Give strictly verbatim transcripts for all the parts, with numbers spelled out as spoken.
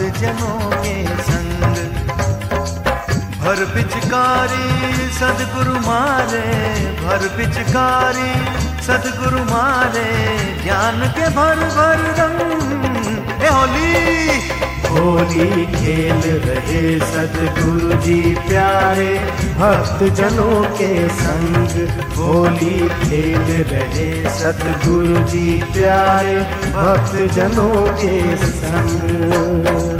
जनों के संग। भर पिचकारी सदगुरु मारे, भर पिचकारी सदगुरु मारे, ज्ञान के भर भर रंग। ए होली होली खेल रहे सदगुरु जी प्यारे, भक्त जनों के संग। होली खेल रहे सदगुरु जी प्यारे, भक्त जनों के संग।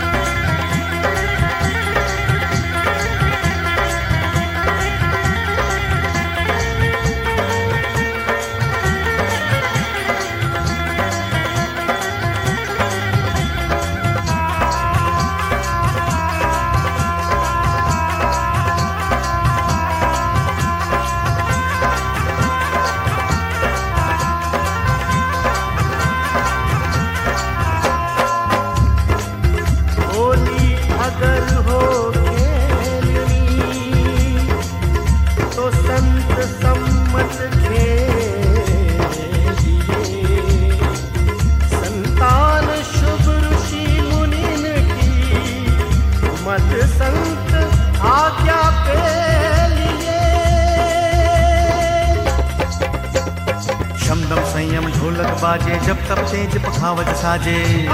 शमदम संयम ढोलक बाजे, जब तब तेज पखावज साजे।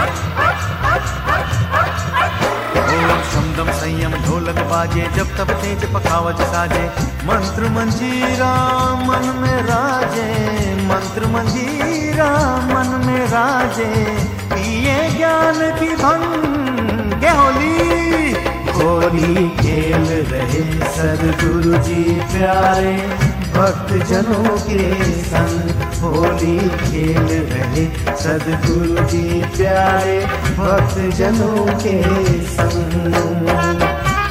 ओ शमदम संयम ढोलक बाजे, जब तब तेज पखावज साजे। मंत्र मंजीरा मन में राजे, मंत्र मंजीरा मन में राजे, पिए ज्ञान की भंग। के होली होली खेल रहे सदगुरु जी प्यारे, भक्त जनों के संग। होली खेल रहे सदगुरु जी प्यारे, भक्त जनों के संग।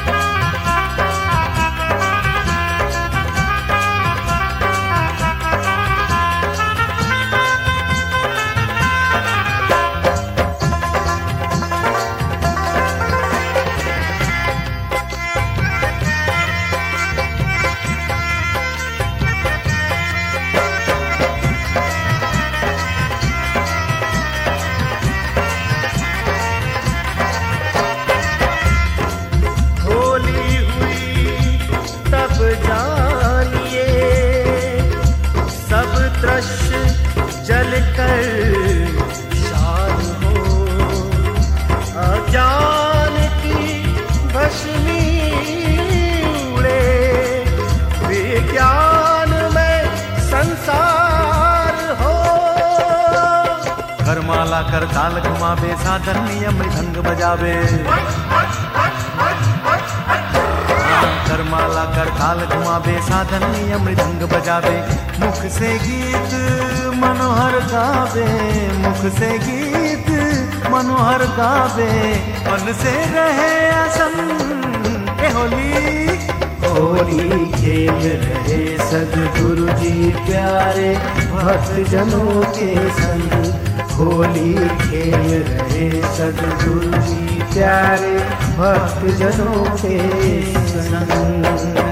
जल कर शान हो, अज्ञान की भस्मी उड़े, विज्ञान में संसार हो। करमाला कर ताल घुमावे, साधन नियम मृदंग बजावे। करमाला कर ताल घुमावे, साधन नियम मृदंग बजावे। मुख से गीत मनोहर गावे, मुख से गीत मनोहर गावे, मन से रहे असंग। ए होली होली खेल रहे सदगुरु जी प्यारे, भक्त जनों के संग। होली खेल रहे सदगुरु जी प्यारे, भक्त जनों के संग।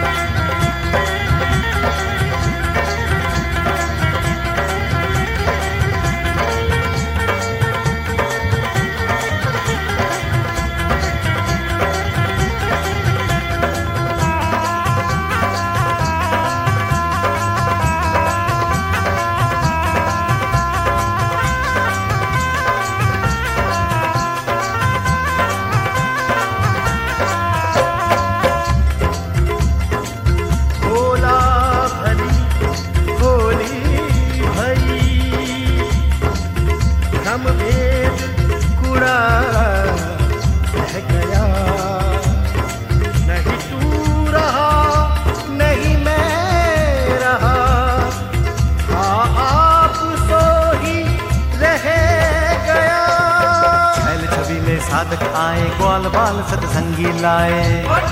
साधक आए, ग्वाल बाल सतसंगी लाए।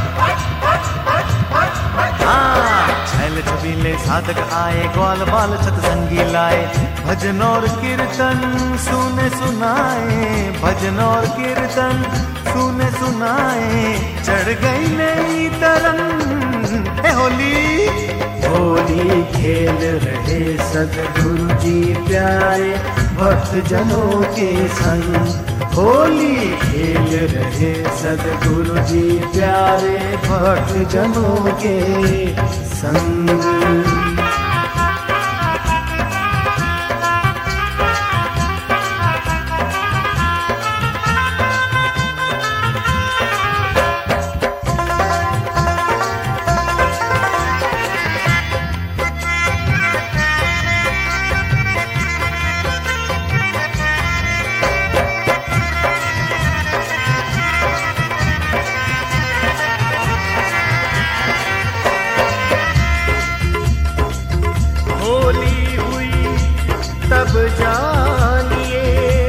हाँ छैल छबीले साधक आए, ग्वाल बाल सतसंगी लाए। भजन और कीर्तन सुने सुनाए, भजन और कीर्तन सुने सुनाए। चढ़ गई नई तरंग। ए होली होली खेल रहे सदगुरु जी प्यारे, भक्त जनों के संग होली खेल रहे सद्गुरु जी प्यारे भक्त जनों के संग। तब जानिए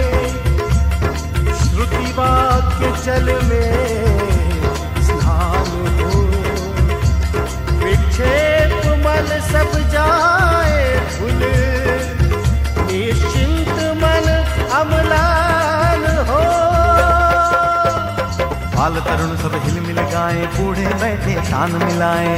श्रुति वाक्य जल में स्नान हो, विक्षेप मल सब जाए भूल, निश्चिंत मन अम्लान हो। बाल तरुण सब हिल मिल गाए, बूढ़े बैठे तान मिलाए।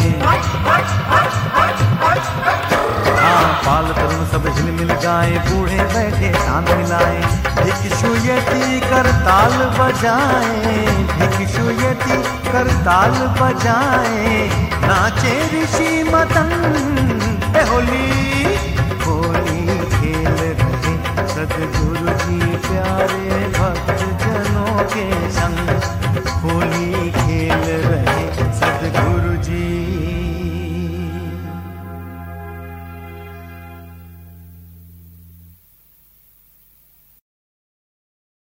हाँ, बाल तरुण सब हिल मिल गाए, बूढ़े बैठे तान मिलाए। भिक्षुयति कर ताल बजाए, भिक्षुयति कर ताल बजाए, नाचे ऋषि मतंग। होली होली खेल रहे सद्गुरु जी प्यारे